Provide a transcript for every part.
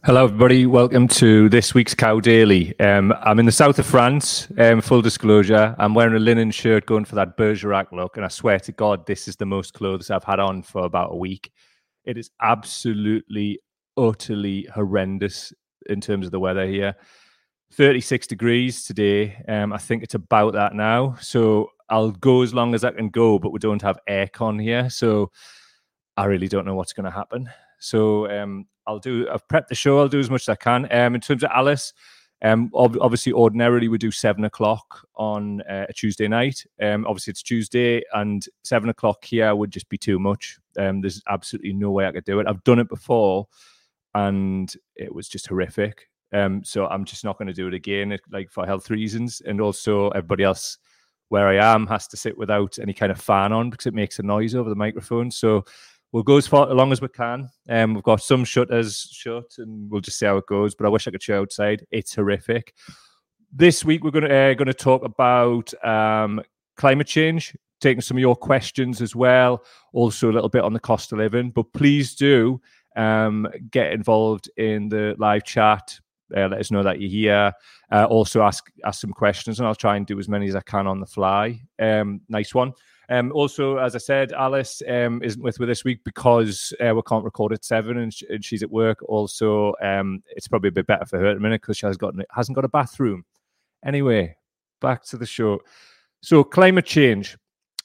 Hello, everybody. Welcome to this week's Cow Daily. I'm in the south of France. Full disclosure, I'm wearing a linen shirt going for that Bergerac look, and I swear to God, this is the most clothes I've had on for about a week. It is absolutely, utterly horrendous in terms of the weather here. 36 degrees today. I think it's about that now. So I'll go as long as I can go, but we don't have aircon here. So I really don't know what's going to happen. So I've prepped the show. I'll do as much as I can. In terms of Alice, obviously, ordinarily we do 7 o'clock on a Tuesday night. Obviously, it's Tuesday, and 7 o'clock here would just be too much. There's absolutely no way I could do it. I've done it before, and it was just horrific. So I'm just not going to do it again, like for health reasons, and also everybody else where I am has to sit without any kind of fan on because it makes a noise over the microphone. So we'll go as far along as we can. We've got some shutters shut, and we'll just see how it goes. But I wish I could show outside. It's horrific. This week we're going to talk about climate change, taking some of your questions as well. Also a little bit on the cost of living. But please do get involved in the live chat. Let us know that you're here. Also ask some questions, and I'll try and do as many as I can on the fly. Nice one. Also, as I said, Alice isn't with me this week because we can't record at 7 and she's at work. Also, it's probably a bit better for her at the minute because she hasn't got a bathroom. Anyway, back to the show. So climate change.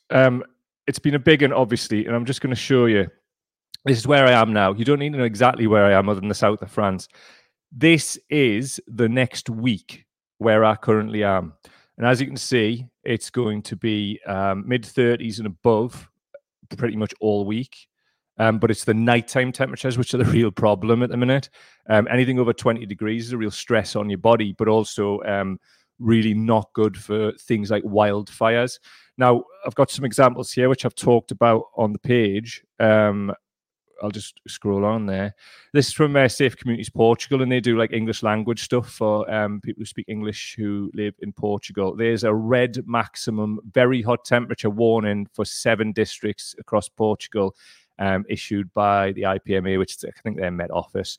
It's been a big one, obviously, and I'm just going to show you. This is where I am now. You don't need to know exactly where I am other than the south of France. This is the next week where I currently am. And as you can see, it's going to be mid-30s and above pretty much all week. But it's the nighttime temperatures which are the real problem at the minute. Anything over 20 degrees is a real stress on your body, but also really not good for things like wildfires. Now, I've got some examples here which I've talked about on the page. I'll just scroll on there. This is from Safe Communities Portugal, and they do like English language stuff for people who speak English who live in Portugal. There's a red maximum, very hot temperature warning for 7 districts across Portugal, issued by the IPMA, which is, I think, their Met Office.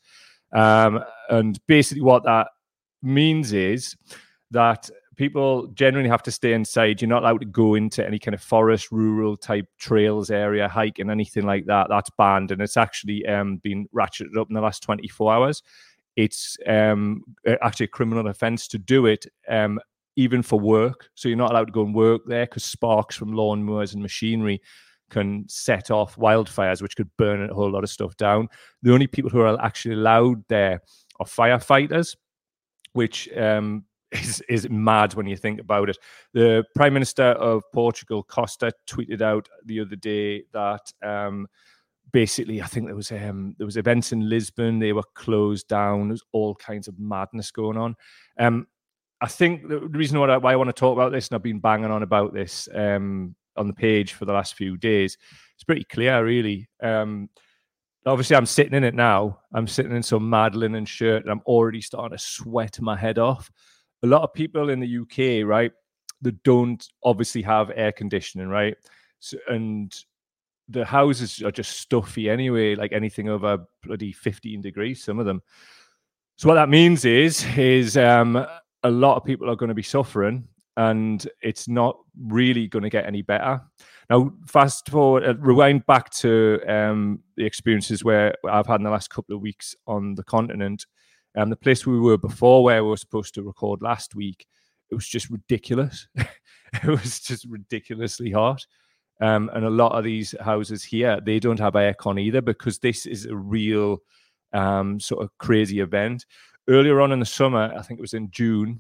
And basically what that means is that people generally have to stay inside. You're not allowed to go into any kind of forest, rural type trails area, hiking, anything like that. That's banned. And it's actually been ratcheted up in the last 24 hours. It's actually a criminal offense to do it, even for work. So you're not allowed to go and work there because sparks from lawnmowers and machinery can set off wildfires, which could burn a whole lot of stuff down. The only people who are actually allowed there are firefighters, which is mad when you think about it. The Prime Minister of Portugal, Costa, tweeted out the other day that basically, I think there was events in Lisbon. They were closed down. There's all kinds of madness going on. I think the reason why I want to talk about this, and I've been banging on about this on the page for the last few days, it's pretty clear, really. Obviously, I'm sitting in it now. I'm sitting in some mad linen shirt, and I'm already starting to sweat my head off. A lot of people in the UK, right, that don't obviously have air conditioning, right? So, and the houses are just stuffy anyway, like anything over bloody 15 degrees, some of them. So what that means is a lot of people are going to be suffering, and it's not really going to get any better. Now, fast forward, rewind back to the experiences where I've had in the last couple of weeks on the continent. The place we were before, where we were supposed to record last week, it was just ridiculous. It was just ridiculously hot. And a lot of these houses here, they don't have aircon either because this is a real sort of crazy event. Earlier on in the summer, I think it was in June,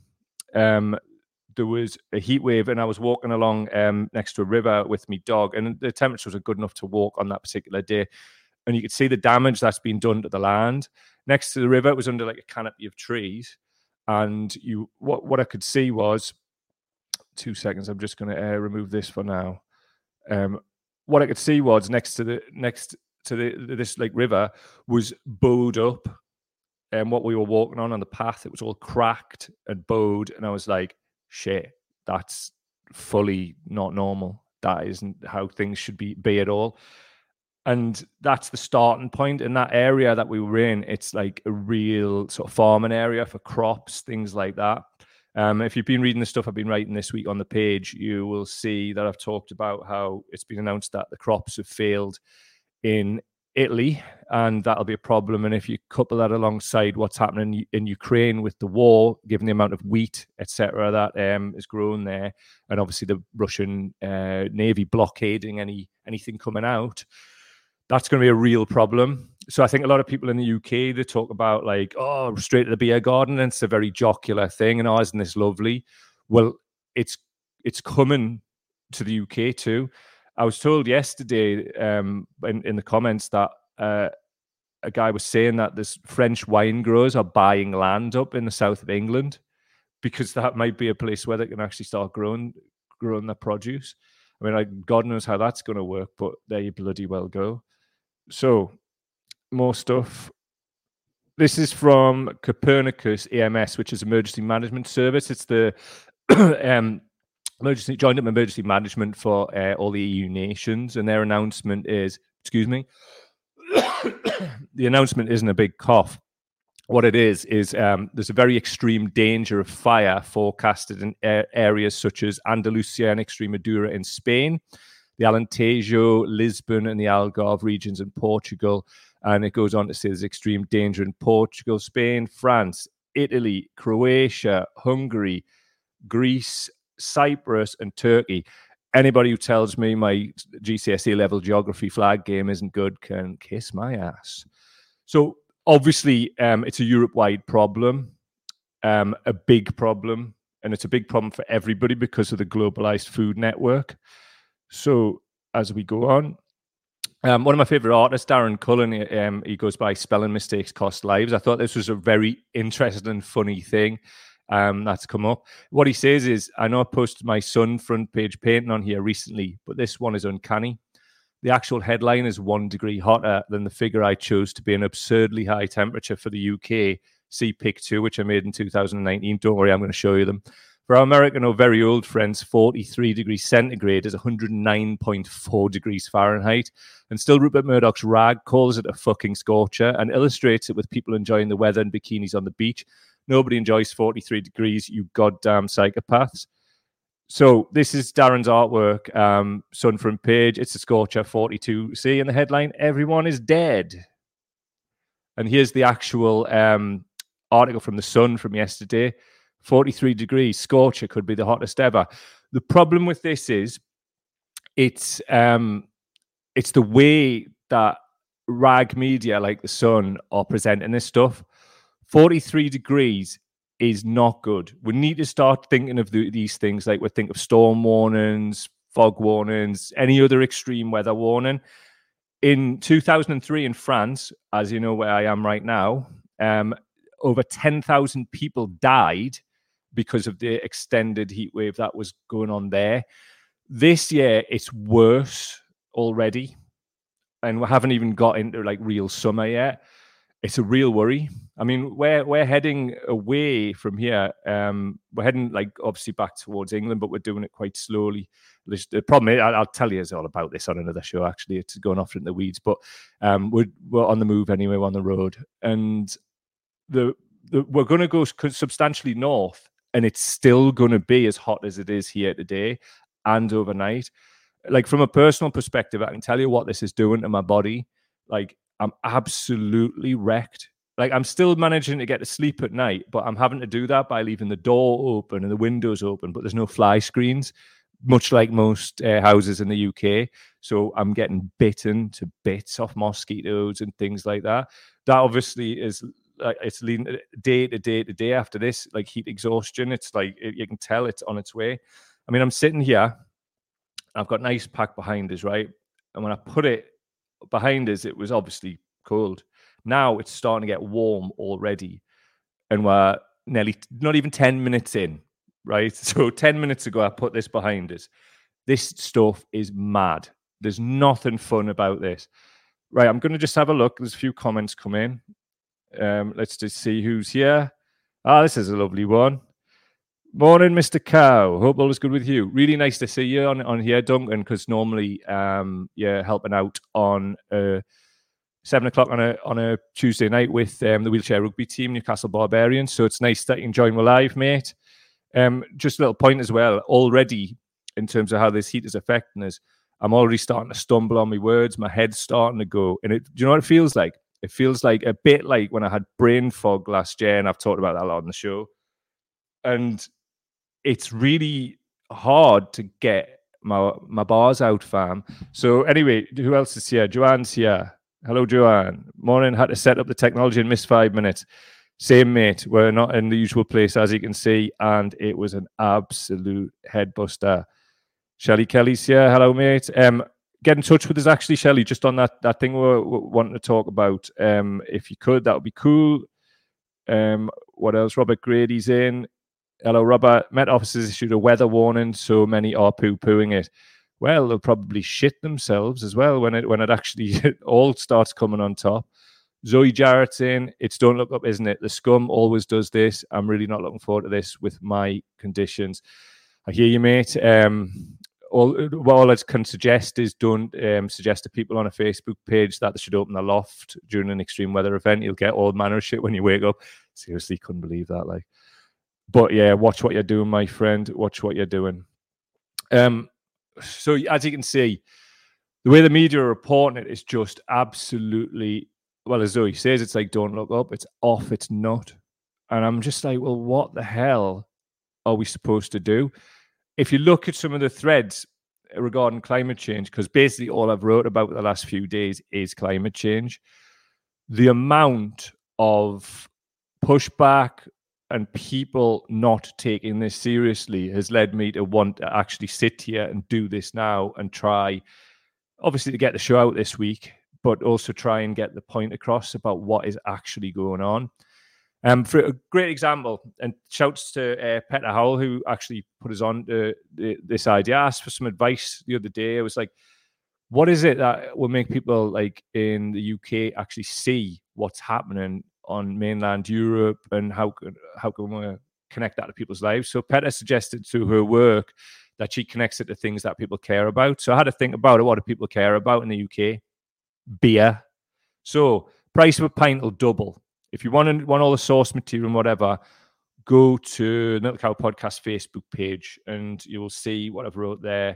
there was a heat wave, and I was walking along next to a river with my dog, and the temperatures were good enough to walk on that particular day. And you could see the damage that's been done to the land. Next to the river, it was under like a canopy of trees. And what I could see was, 2 seconds, I'm just going to remove this for now. What I could see was next to this like river was bowed up. And what we were walking on the path, it was all cracked and bowed. And I was like, shit, that's fully not normal. That isn't how things should be at all. And that's the starting point. In that area that we were in, it's like a real sort of farming area for crops, things like that. If you've been reading the stuff I've been writing this week on the page, you will see that I've talked about how it's been announced that the crops have failed in Italy, and that'll be a problem. And if you couple that alongside what's happening in Ukraine with the war, given the amount of wheat, etc., that is grown there, and obviously the Russian Navy blockading anything coming out, that's going to be a real problem. So I think a lot of people in the UK, they talk about like, oh, straight to the beer garden, and it's a very jocular thing, and oh, isn't this lovely? Well, it's coming to the UK too. I was told yesterday in the comments that a guy was saying that this French wine growers are buying land up in the south of England because that might be a place where they can actually start growing their produce. I mean, like, God knows how that's going to work, but there you bloody well go. So, more stuff. This is from Copernicus EMS, which is emergency management service. It's the joined up emergency management for all the EU nations, and their announcement is, excuse me, the announcement isn't a big cough. What it is there's a very extreme danger of fire forecasted in areas such as Andalusia and Extremadura in Spain, the Alentejo, Lisbon, and the Algarve regions in Portugal. And it goes on to say there's extreme danger in Portugal, Spain, France, Italy, Croatia, Hungary, Greece, Cyprus, and Turkey. Anybody who tells me my GCSE level geography flag game isn't good can kiss my ass. So obviously, it's a Europe-wide problem, a big problem, and it's a big problem for everybody because of the globalized food network. So as we go on, one of my favorite artists, Darren Cullen, he goes by Spelling Mistakes Cost Lives. I thought this was a very interesting and funny thing that's come up. What he says is, I know I posted my Sun front page painting on here recently, but this one is uncanny. The actual headline is 1 degree hotter than the figure I chose to be an absurdly high temperature for the UK. See pic 2, which I made in 2019. Don't worry, I'm going to show you them. For our American or very old friends, 43 degrees centigrade is 109.4 degrees Fahrenheit. And still Rupert Murdoch's rag calls it a fucking scorcher and illustrates it with people enjoying the weather and bikinis on the beach. Nobody enjoys 43 degrees, you goddamn psychopaths. So this is Darren's artwork, Sun front page. It's a scorcher, 42. See in the headline, everyone is dead. And here's the actual article from the Sun from yesterday. 43 degrees, scorcher, could be the hottest ever. The problem with this is it's the way that rag media like the Sun are presenting this stuff. 43 degrees is not good. We need to start thinking of these things like we think of storm warnings, fog warnings, any other extreme weather warning. In 2003 in France, as you know where I am right now, over 10,000 people died because of the extended heat wave that was going on there. This year, it's worse already. And we haven't even got into like real summer yet. It's a real worry. I mean, we're heading away from here. We're heading like obviously back towards England, but we're doing it quite slowly. The problem is, I'll tell you all about this on another show. Actually, it's going off into the weeds, but we're on the move anyway. We're on the road, and we're going to go substantially north, and it's still going to be as hot as it is here today and overnight. Like from a personal perspective, I can tell you what this is doing to my body. Like I'm absolutely wrecked. Like I'm still managing to get to sleep at night, but I'm having to do that by leaving the door open and the windows open, but there's no fly screens, much like most houses in the UK. So I'm getting bitten to bits off mosquitoes and things like that. That obviously is like it's leading day to day to day after this, like heat exhaustion. It's like you can tell it's on its way. I mean, I'm sitting here, I've got an ice pack behind us, right? And when I put it behind us, it was obviously cold. Now it's starting to get warm already. And we're nearly not even 10 minutes in, right? So 10 minutes ago, I put this behind us. This stuff is mad. There's nothing fun about this. Right, I'm going to just have a look. There's a few comments come in. Let's just see who's here. This is a lovely one. Morning, Mr. Cow. Hope all is good with you. Really nice to see you on here, Duncan, because normally you're helping out on 7 o'clock on a Tuesday night with the wheelchair rugby team, Newcastle Barbarians. So it's nice that you can join me live, mate. Just a little point as well. Already, in terms of how this heat is affecting us, I'm already starting to stumble on my words. My head's starting to go. And do you know what it feels like? It feels like a bit like when I had brain fog last year, and I've talked about that a lot on the show. And it's really hard to get my bars out, fam. So anyway, who else is here? Joanne's here. Hello, Joanne. Morning. Had to set up the technology and missed 5 minutes. Same, mate. We're not in the usual place, as you can see, and it was an absolute headbuster. Shelley Kelly's here. Hello, mate. Get in touch with us, actually, Shelley, just on that thing we're wanting to talk about. If you could, that would be cool. What else? Robert Grady's in. Hello, Robert. Met officers issued a weather warning, so many are poo-pooing it. Well, they'll probably shit themselves as well when it actually all starts coming on top. Zoe Jarrett's in. It's Don't Look Up, isn't it? The scum always does this. I'm really not looking forward to this with my conditions. I hear you, mate. All I can suggest is don't suggest to people on a Facebook page that they should open the loft during an extreme weather event. You'll get all manner of shit when you wake up. Seriously, couldn't believe that. But yeah, watch what you're doing, my friend. Watch what you're doing. So as you can see, the way the media are reporting it is just absolutely, well, as Zoe says, it's like, don't look up. It's off. It's not. And I'm just like, well, what the hell are we supposed to do? If you look at some of the threads regarding climate change, because basically all I've wrote about the last few days is climate change, the amount of pushback and people not taking this seriously has led me to want to actually sit here and do this now and try, obviously, to get the show out this week, but also try and get the point across about what is actually going on. For a great example, and shouts to Peter Howell, who actually put us on to this idea. I asked for some advice the other day. I was like, what is it that will make people like in the UK actually see what's happening on mainland Europe, and how can we connect that to people's lives? So Petra suggested through her work that she connects it to things that people care about. So I had to think about it. What do people care about in the UK? Beer. So price of a pint will double. If you want all the source material and whatever, go to Milk Cow Podcast Facebook page and you will see what I've wrote there.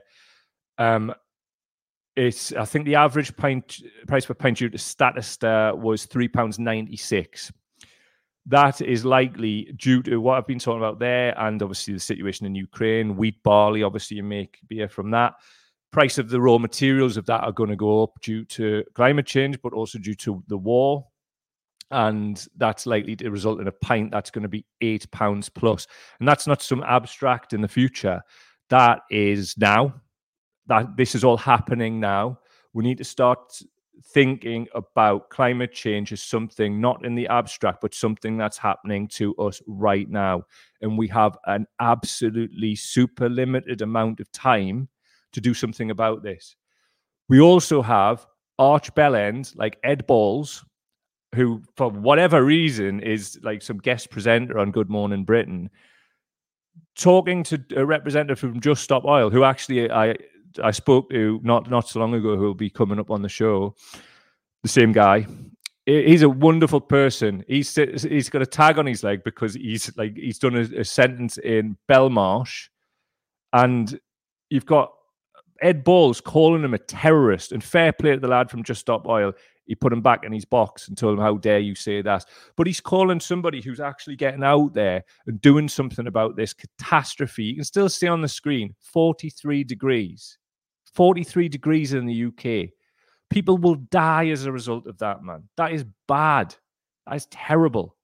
I think the average price per pint due to Statista was £3.96. That is likely due to what I've been talking about there, and obviously the situation in Ukraine. Wheat, barley, obviously you make beer from that. Price of the raw materials of that are going to go up due to climate change, but also due to the war. And that's likely to result in a pint that's going to be £8 plus. And that's not some abstract in the future. That is now. That this is all happening now. We need to start thinking about climate change as something not in the abstract, but something that's happening to us right now. And we have an absolutely super limited amount of time to do something about this. We also have arch bellends like Ed Balls, who for whatever reason is like some guest presenter on Good Morning Britain, talking to a representative from Just Stop Oil, who actually I spoke to not so long ago, who will be coming up on the show. The same guy. He's a wonderful person. He's got a tag on his leg because he's done a sentence in Belmarsh, and you've got Ed Balls calling him a terrorist. And fair play to the lad from Just Stop Oil. He put him back in his box and told him, how dare you say that? But he's calling somebody who's actually getting out there and doing something about this catastrophe. You can still see on the screen, 43 degrees. 43 degrees in the UK. People will die as a result of that, man. That is bad. That is terrible.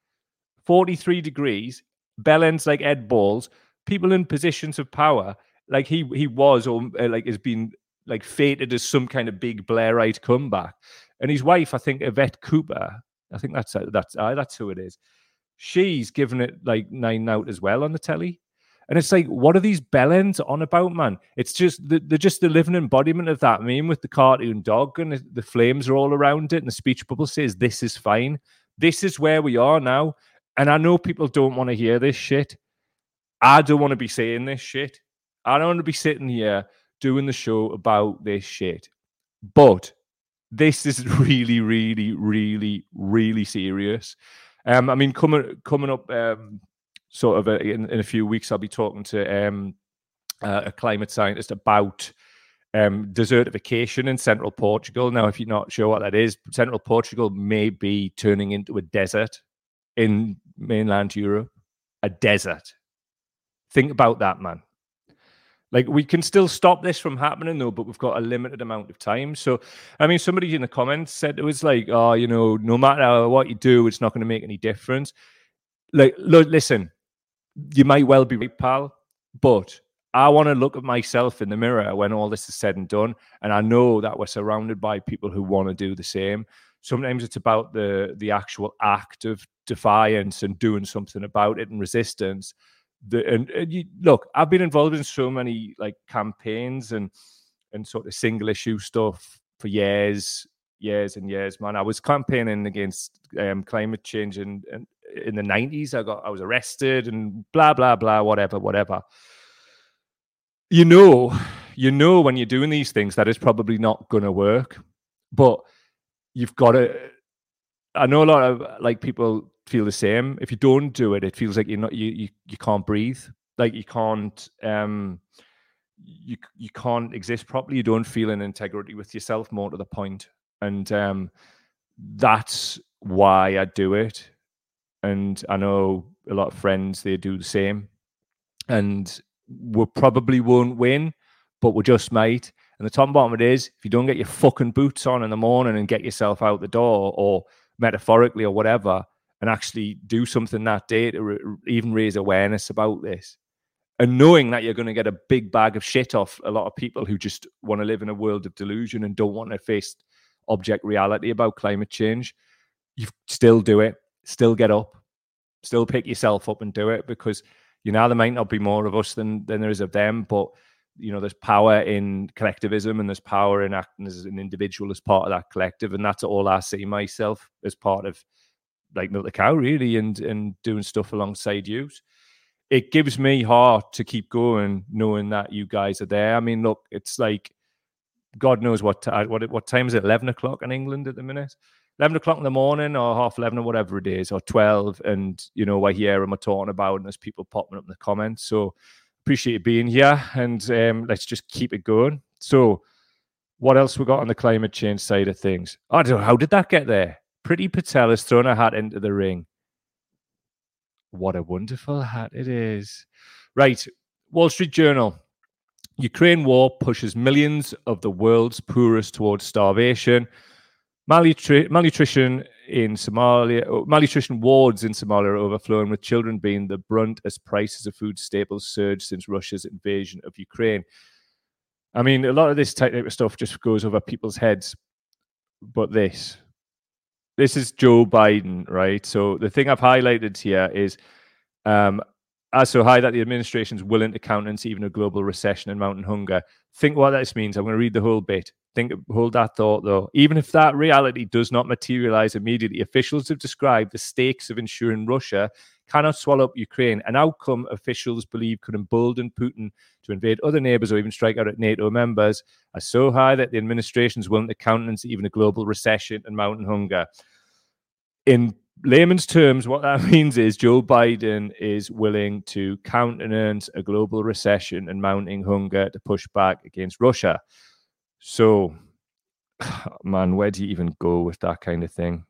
43 degrees, bellends like Ed Balls, people in positions of power, like he was, or like has been like fated as some kind of big Blairite comeback. And his wife, I think Yvette Cooper, I think that's who it is. She's given it like 9 out as well on the telly. And it's like, what are these bellends on about, man? It's just they're just the living embodiment of that meme with the cartoon dog, and the flames are all around it, and the speech bubble says, "This is fine." This is where we are now, and I know people don't want to hear this shit. I don't want to be saying this shit. I don't want to be sitting here doing the show about this shit. But this is really, really, really, really serious. I mean, coming up, sort of in a few weeks, I'll be talking to a climate scientist about desertification in central Portugal. Now, if you're not sure what that is, central Portugal may be turning into a desert in mainland Europe. A desert. Think about that, man. Like, we can still stop this from happening, though, but we've got a limited amount of time. So, I mean, somebody in the comments said it was like, oh, you know, no matter what you do, it's not going to make any difference. Like, look, listen, you might well be right, pal, but I want to look at myself in the mirror when all this is said and done, and I know that we're surrounded by people who want to do the same. Sometimes it's about the actual act of defiance and doing something about it and resistance. Look, I've been involved in so many like campaigns and sort of single issue stuff for years and years, man. I was campaigning against climate change in the 90s. I was arrested and blah blah blah, whatever. You know when you're doing these things that it's probably not gonna work, but you've got to. I know a lot of like people feel the same. If you don't do it, it feels like you can't breathe. Like you can't you can't exist properly. You don't feel in integrity with yourself, more to the point. And that's why I do it. And I know a lot of friends, they do the same. And we probably won't win, but we just might. And the top and bottom of it is, if you don't get your fucking boots on in the morning and get yourself out the door, or metaphorically or whatever, and actually do something that day to even raise awareness about this, and knowing that you're going to get a big bag of shit off a lot of people who just want to live in a world of delusion and don't want to face object reality about climate change, you still do it, still get up, still pick yourself up and do it, because you know there might not be more of us than there is of them, but you know there's power in collectivism and there's power in acting as an individual as part of that collective, and that's all I see myself as part of, like Milk the Cow, really, and doing stuff alongside you. It gives me heart to keep going, knowing that you guys are there. I mean, look, it's like God knows what time is it? 11 o'clock in England at the minute. 11 o'clock in the morning, or half 11, or whatever it is, or 12, and you know we're here and we're talking about, and there's people popping up in the comments. So appreciate you being here, and let's just keep it going. So what else we got on the climate change side of things? I don't know, how did that get there? Priti Patel has thrown her hat into the ring. What a wonderful hat it is. Right, Wall Street Journal. Ukraine war pushes millions of the world's poorest towards starvation. Malnutrition wards in Somalia are overflowing, with children being the brunt as prices of food staples surge since Russia's invasion of Ukraine. I mean, a lot of this type of stuff just goes over people's heads. But this is Joe Biden, right? So the thing I've highlighted here is as so high that the administration is willing to countenance even a global recession and mounting hunger. Think what this means. I'm going to read the whole bit. Hold that thought, though. Even if that reality does not materialize immediately, officials have described the stakes of ensuring Russia cannot swallow up Ukraine, an outcome officials believe could embolden Putin to invade other neighbors or even strike out at NATO members, are so high that the administration is willing to countenance even a global recession and mounting hunger. In layman's terms, what that means is Joe Biden is willing to countenance a global recession and mounting hunger to push back against Russia. So, man, where do you even go with that kind of thing?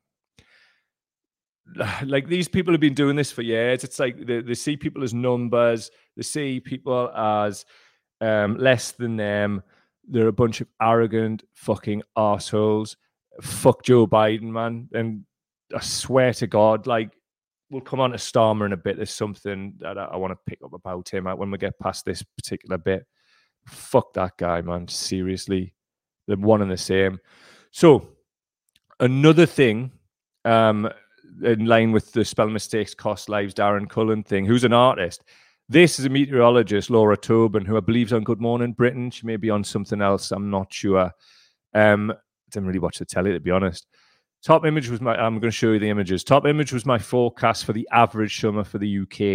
Like, these people have been doing this for years. It's like they see people as numbers. They see people as less than them. They're a bunch of arrogant fucking assholes. Fuck Joe Biden, man. And I swear to God, like, we'll come on to Starmer in a bit. There's something that I want to pick up about him when we get past this particular bit. Fuck that guy, man. Seriously. They're one and the same. So, another thing, in line with the spell mistakes cost lives Darren Cullen thing, who's an artist. This is a meteorologist, Laura Tobin, who I believe is on Good Morning Britain. She may be on something else. I'm not sure. Didn't really watch the telly, to be honest. Top image was I'm going to show you the images. Top image was my forecast for the average summer for the UK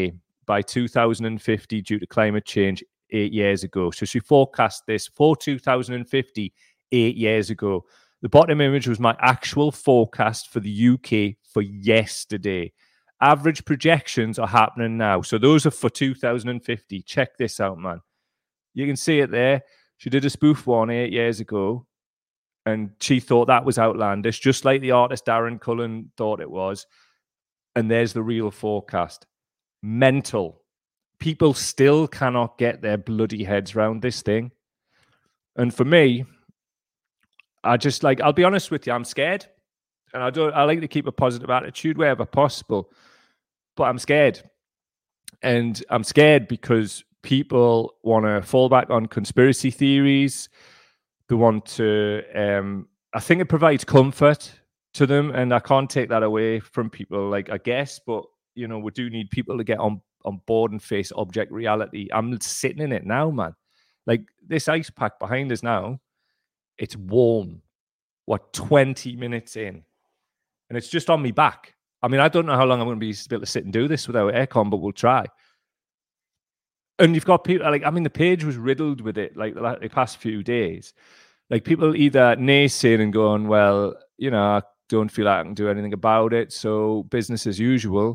by 2050 due to climate change 8 years ago. So she forecast this for 2050 8 years ago. The bottom image was my actual forecast for the UK for yesterday. Average projections are happening now. So those are for 2050. Check this out, man. You can see it there. She did a spoof one 8 years ago, and she thought that was outlandish, just like the artist Darren Cullen thought it was. And there's the real forecast. Mental. People still cannot get their bloody heads around this thing. And for me, I'll be honest with you, I'm scared. And I like to keep a positive attitude wherever possible. But I'm scared. And I'm scared because people want to fall back on conspiracy theories. They want to, I think it provides comfort to them. And I can't take that away from people, I guess. But, we do need people to get on board and face object reality. I'm sitting in it now, man. Like this ice pack behind us now, it's warm. 20 minutes in? And it's just on me back. I mean, I don't know how long I'm going to be able to sit and do this without aircon, but we'll try. And you've got people, the page was riddled with it, the past few days. People either naysaying and going, well, I don't feel like I can do anything about it, so business as usual.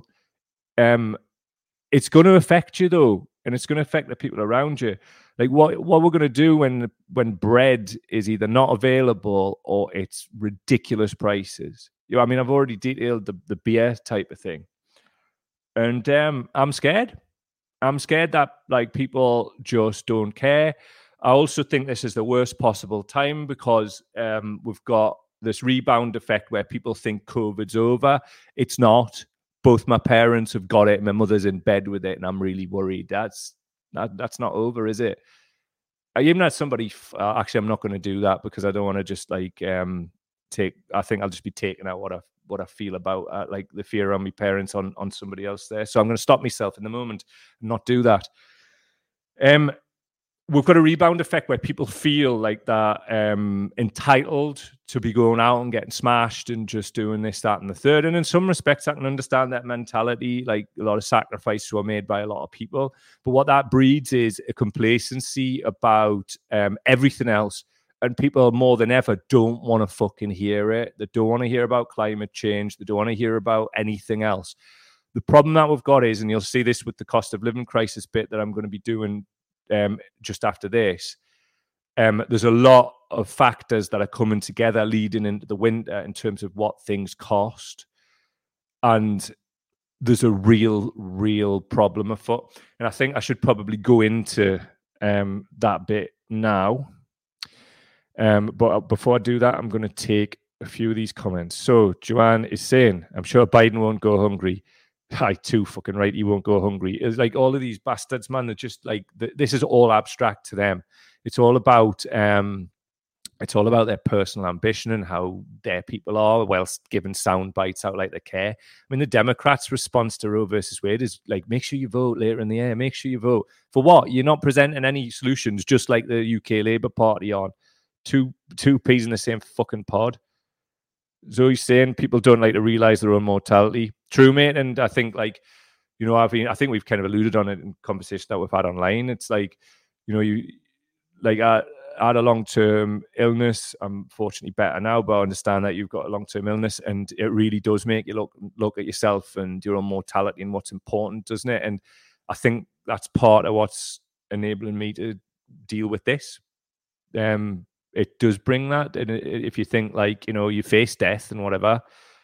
It's going to affect you, though, and it's going to affect the people around you. What we're going to do when bread is either not available or it's ridiculous prices. I've already detailed the beer type of thing. And I'm scared. I'm scared that people just don't care. I also think this is the worst possible time because we've got this rebound effect where people think COVID's over. It's not. Both my parents have got it. My mother's in bed with it, and I'm really worried. That's not over, is it? I even had somebody. Actually, I'm not going to do that because I don't want to just take. I think I'll just be taking out what I feel about the fear on my parents on somebody else there. So I'm going to stop myself in the moment and not do that. We've got a rebound effect where people feel like they're entitled to be going out and getting smashed and just doing this, that, and the third. And in some respects, I can understand that mentality. A lot of sacrifices were made by a lot of people. But what that breeds is a complacency about everything else. And people more than ever don't want to fucking hear it. They don't want to hear about climate change. They don't want to hear about anything else. The problem that we've got is, and you'll see this with the cost of living crisis bit that I'm going to be doing just after this, there's a lot of factors that are coming together leading into the winter in terms of what things cost. And there's a real problem afoot. And I think I should probably go into that bit now. But before I do that, I'm going to take a few of these comments. So Joanne is saying, I'm sure Biden won't go hungry. Too fucking right, he won't go hungry. It's all of these bastards, man. They're just this is all abstract to them. It's all about their personal ambition and how their people are, whilst giving sound bites out like they care. The Democrats' response to Roe versus Wade is make sure you vote later in the year. Make sure you vote. For what? You're not presenting any solutions, just like the UK Labour Party on. Two peas in the same fucking pod. Zoe's saying people don't like to realise their own mortality. True, mate. And I think I think we've kind of alluded on it in conversation that we've had online. It's I had a long-term illness. I'm fortunately better now, but I understand that you've got a long-term illness, and it really does make you look at yourself and your own mortality and what's important, doesn't it? And I think that's part of what's enabling me to deal with this. It does bring that, and if you think you face death and whatever,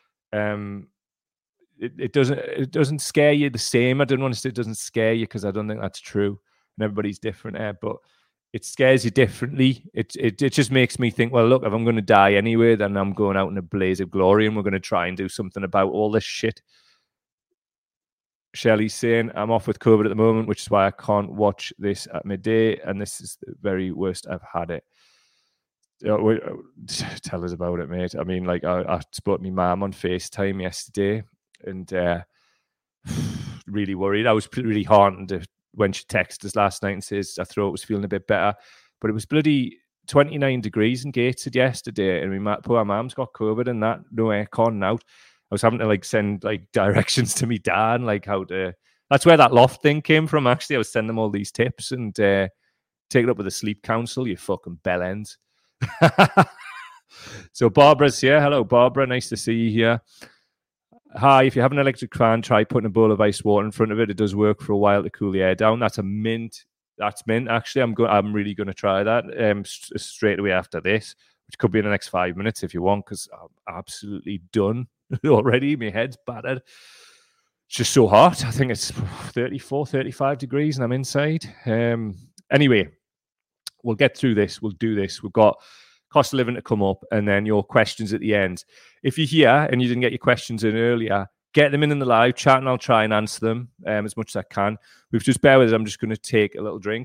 it doesn't scare you the same. I don't want to say it doesn't scare you because I don't think that's true, and everybody's different, but it scares you differently. It just makes me think, well, look, if I'm going to die anyway, then I'm going out in a blaze of glory, and we're going to try and do something about all this shit. Shelley's saying, I'm off with COVID at the moment, which is why I can't watch this at midday, and this is the very worst I've had it. Tell us about it, mate. I spoke to my mum on FaceTime yesterday, and really worried. I was really heartened when she texted us last night and says her throat was feeling a bit better, but it was bloody 29 degrees in Gateshead yesterday, and my poor mum's got COVID and that, no aircon out. I was having to send directions to me dad, how to That's where that loft thing came from. Actually, I was sending them all these tips and take it up with the sleep council. You fucking bellends. So Barbara's here. Hello, Barbara. Nice to see you here. Hi. If you have an electric fan, try putting a bowl of ice water in front of it. It does work for a while to cool the air down. That's a mint. That's mint. Actually, I'm really going to try that straight away after this, which could be in the next 5 minutes if you want, because I'm absolutely done already. My head's battered. It's just so hot. I think it's 34, 35 degrees and I'm inside. Anyway, we'll get through this. We'll do this. We've got cost of living to come up and then your questions at the end. If you're here and you didn't get your questions in earlier, get them in the live chat and I'll try and answer them as much as I can. We've just bear with us. I'm just going to take a little drink.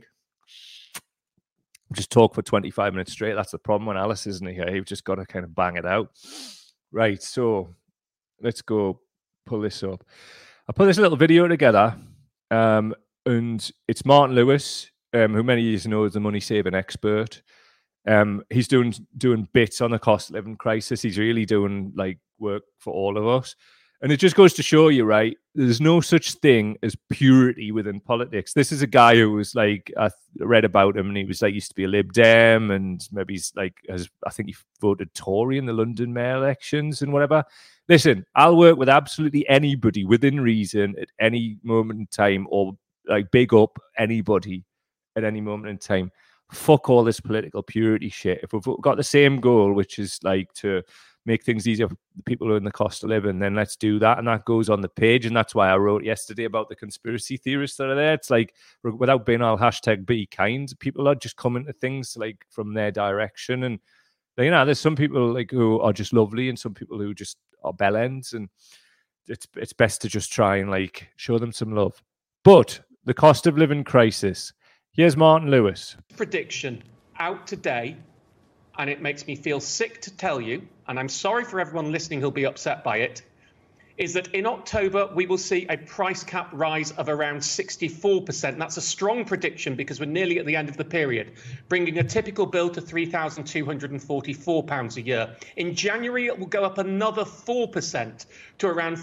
Just talk for 25 minutes straight. That's the problem when Alice isn't here. You've just got to kind of bang it out. Right, so let's go pull this up. I put this little video together, and it's Martin Lewis, who many of you know is the money-saving expert. He's doing bits on the cost of living crisis. He's really doing like work for all of us. And it just goes to show you, right, there's no such thing as purity within politics. This is a guy who was like, I read about him and he was like, used to be a Lib Dem and maybe he's like, I think he voted Tory in the London mayor elections and whatever. Listen, I'll work with absolutely anybody within reason at any moment in time or like big up anybody at any moment in time. Fuck all this political purity shit. If we've got the same goal, which is like to make things easier for the people who are in the cost of living, then let's do that. And that goes on the page. And that's why I wrote yesterday about the conspiracy theorists that are there. It's like, without being all #be kind, people are just coming to things like from their direction. And, you know, there's some people like who are just lovely and some people who just are bellends. And it's best to just try and like show them some love. But the cost of living crisis. Here's Martin Lewis. Prediction out today, and it makes me feel sick to tell you, and I'm sorry for everyone listening who'll be upset by it, is that in October we will see a price cap rise of around 64%. That's a strong prediction because we're nearly at the end of the period, bringing a typical bill to £3,244 a year. In January, it will go up another 4% to around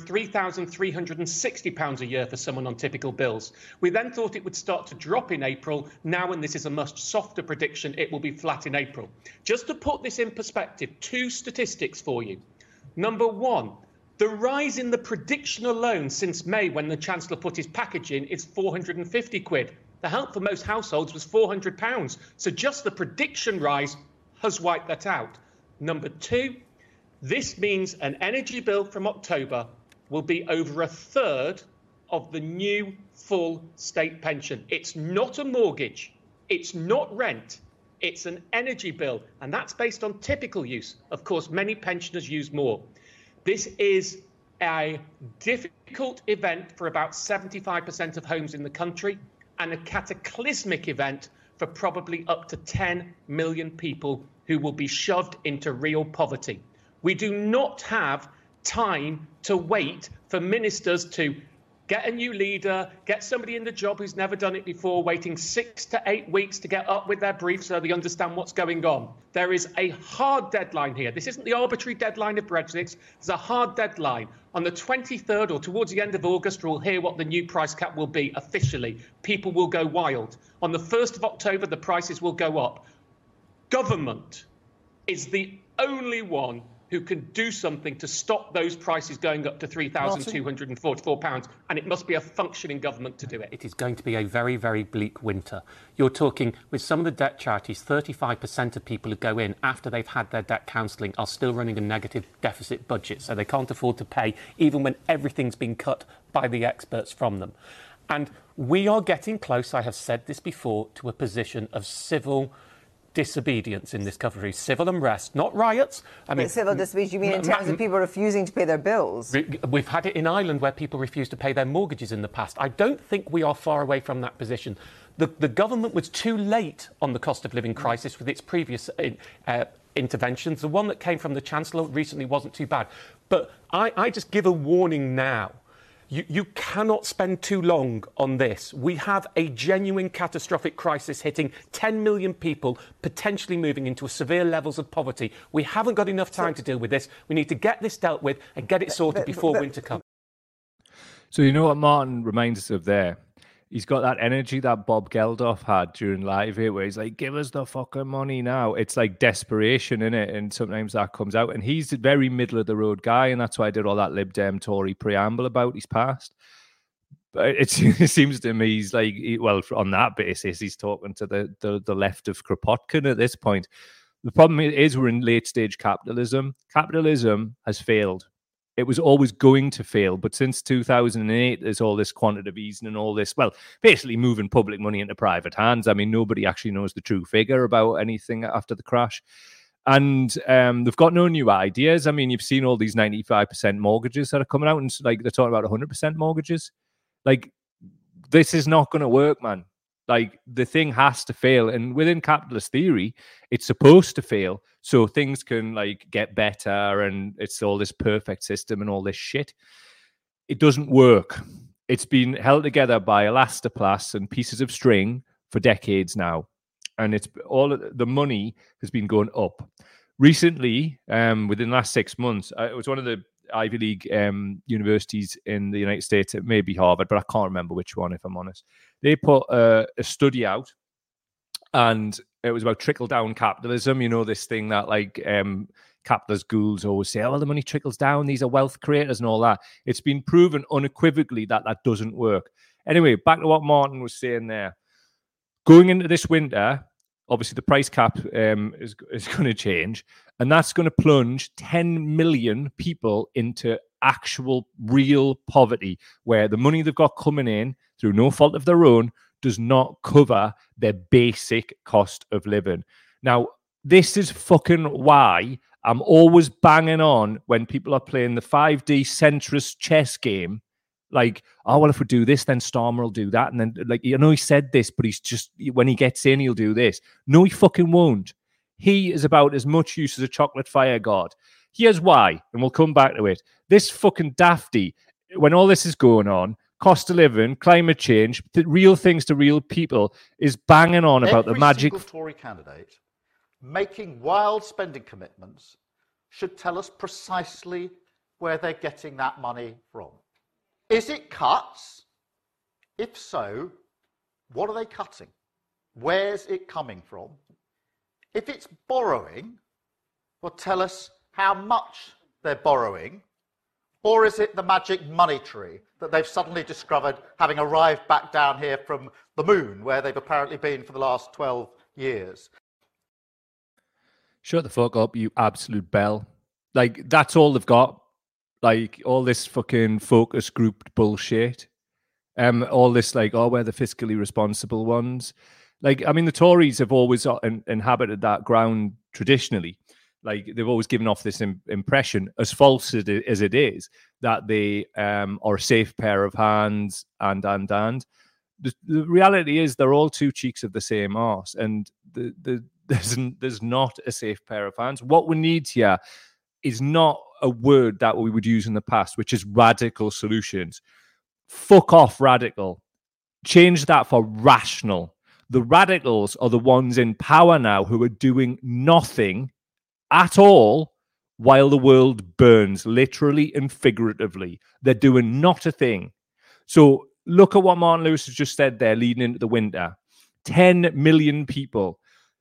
£3,360 a year for someone on typical bills. We then thought it would start to drop in April. Now, and this is a much softer prediction, it will be flat in April. Just to put this in perspective, two statistics for you. Number one, the rise in the prediction alone since May, when the Chancellor put his package in, is 450 quid. The help for most households was £400. So just the prediction rise has wiped that out. Number two, this means an energy bill from October will be over a third of the new full state pension. It's not a mortgage. It's not rent. It's an energy bill. And that's based on typical use. Of course, many pensioners use more. This is a difficult event for about 75% of homes in the country and a cataclysmic event for probably up to 10 million people who will be shoved into real poverty. We do not have time to wait for ministers to get a new leader, get somebody in the job who's never done it before, waiting 6 to 8 weeks to get up with their brief so they understand what's going on. There is a hard deadline here. This isn't the arbitrary deadline of Brexit. There's a hard deadline. On the 23rd or towards the end of August, we'll hear what the new price cap will be officially. People will go wild. On the 1st of October, the prices will go up. Government is the only one who can do something to stop those prices going up to £3,244, and it must be a functioning government to do it. It is going to be a very, very bleak winter. You're talking, with some of the debt charities, 35% of people who go in after they've had their debt counselling are still running a negative deficit budget, so they can't afford to pay, even when everything's been cut by the experts from them. And we are getting close, I have said this before, to a position of civil disobedience in this country, civil unrest, not riots. I mean, civil disobedience, you mean in terms of people refusing to pay their bills? We've had it in Ireland where people refused to pay their mortgages in the past. I don't think we are far away from that position. The government was too late on the cost of living crisis with its previous interventions. The one that came from the Chancellor recently wasn't too bad. But I just give a warning now. You cannot spend too long on this. We have a genuine catastrophic crisis hitting 10 million people, potentially moving into severe levels of poverty. We haven't got enough time to deal with this. We need to get this dealt with and get it sorted before winter comes. So you know what Martin reminds us of there? He's got that energy that Bob Geldof had during Live Aid, where he's like, give us the fucking money now. It's like desperation, in it, and sometimes that comes out. And he's a very middle of the road guy, and that's why I did all that Lib Dem Tory preamble about his past. But it seems to me he's like, well, on that basis, he's talking to the left of Kropotkin at this point. The problem is we're in late stage capitalism. Capitalism has failed. It was always going to fail. But since 2008, there's all this quantitative easing and all this, well, basically moving public money into private hands. I mean, nobody actually knows the true figure about anything after the crash. And they've got no new ideas. I mean, you've seen all these 95% mortgages that are coming out, and like they're talking about 100% mortgages. Like, this is not going to work, man. Like, the thing has to fail. And within capitalist theory, it's supposed to fail so things can like get better, and it's all this perfect system and all this shit. It doesn't work. It's been held together by elastoplast and pieces of string for decades now. And it's all the money has been going up. Recently, within the last 6 months, it was one of the Ivy League universities in the United States. It may be Harvard, but I can't remember which one, if I'm honest. They put a study out, and it was about trickle-down capitalism. You know, this thing that like capitalist ghouls always say, oh, well, the money trickles down, these are wealth creators and all that. It's been proven unequivocally that that doesn't work. Anyway, back to what Martin was saying there. Going into this winter, obviously the price cap is going to change, and that's going to plunge 10 million people into actual real poverty, where the money they've got coming in through no fault of their own does not cover their basic cost of living. Now, this is fucking why I'm always banging on when people are playing the 5D centrist chess game. Like, oh, well, if we do this, then Starmer will do that. And then, like, you know, he said this, but he's just, when he gets in, he'll do this. No, he fucking won't. He is about as much use as a chocolate fire god. Here's why, and we'll come back to it. This fucking dafty, when all this is going on, cost of living, climate change, the real things to real people, is banging on about the magic. Every single Tory candidate making wild spending commitments should tell us precisely where they're getting that money from. Is it cuts? If so, what are they cutting? Where's it coming from? If it's borrowing, well, tell us how much they're borrowing. Or is it the magic money tree that they've suddenly discovered, having arrived back down here from the moon, where they've apparently been for the last 12 years? Shut the fuck up, you absolute bell. Like, that's all they've got. Like, all this fucking focus group bullshit. All this, like, oh, we're the fiscally responsible ones. Like, I mean, the Tories have always inhabited that ground traditionally. Like, they've always given off this impression, as false as it is, that they are a safe pair of hands, and. The reality is they're all two cheeks of the same arse, and there's not a safe pair of hands. What we need here is not a word that we would use in the past, which is radical solutions. Fuck off, radical. Change that for rational. The radicals are the ones in power now who are doing nothing at all while the world burns, literally and figuratively. They're doing not a thing. So look at what Martin Lewis has just said there leading into the winter. 10 million people.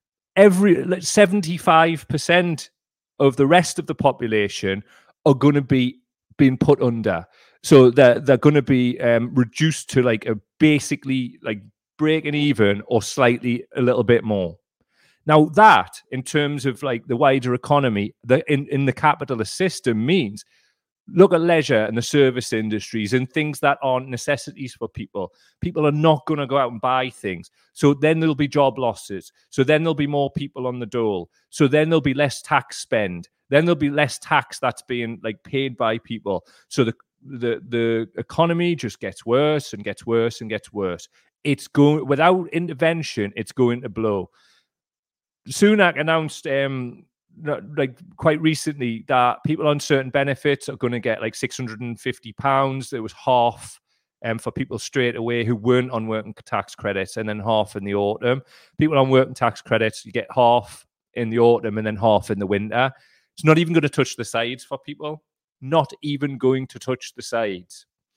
75% of the rest of the population are going to be being put under. So they're going to be reduced to like a basically like breaking even or slightly a little bit more. Now that, in terms of like the wider economy, in the capitalist system means, look at leisure and the service industries and things that aren't necessities for people. People are not going to go out and buy things. So then there'll be job losses. So then there'll be more people on the dole. So then there'll be less tax spend. Then there'll be less tax that's being like paid by people. So the economy just gets worse and gets worse and gets worse. It's going, without intervention, it's going to blow. Sunak announced like quite recently that people on certain benefits are going to get like £650. There was half for people straight away who weren't on working tax credits, and then half in the autumn. People on working tax credits, you get half in the autumn and then half in the winter. It's not even going to touch the sides for people. Not even going to touch the sides.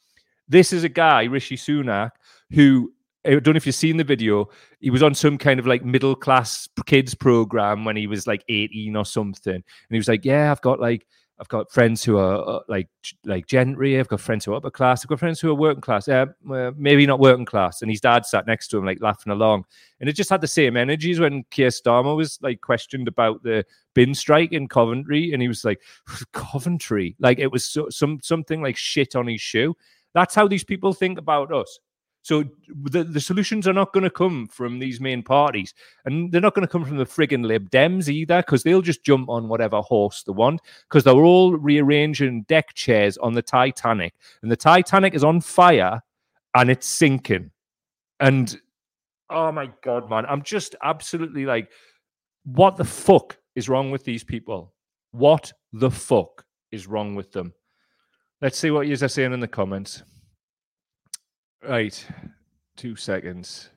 This is a guy, Rishi Sunak, who, I don't know if you've seen the video, he was on some kind of like middle class kids program when he was like 18 or something. And he was like, yeah, I've got friends who are like gentry. I've got friends who are upper class. I've got friends who are working class. Maybe not working class. And his dad sat next to him, like laughing along. And it just had the same energies when Keir Starmer was like questioned about the bin strike in Coventry, and he was like, Coventry, like it was something like shit on his shoe. That's how these people think about us. So the solutions are not going to come from these main parties, and they're not going to come from the friggin' Lib Dems either, because they'll just jump on whatever horse they want, because they're all rearranging deck chairs on the Titanic, and the Titanic is on fire and it's sinking. And oh my God, man, I'm just absolutely like, what the fuck is wrong with these people? What the fuck is wrong with them? Let's see what you're saying in the comments. Right, 2 seconds.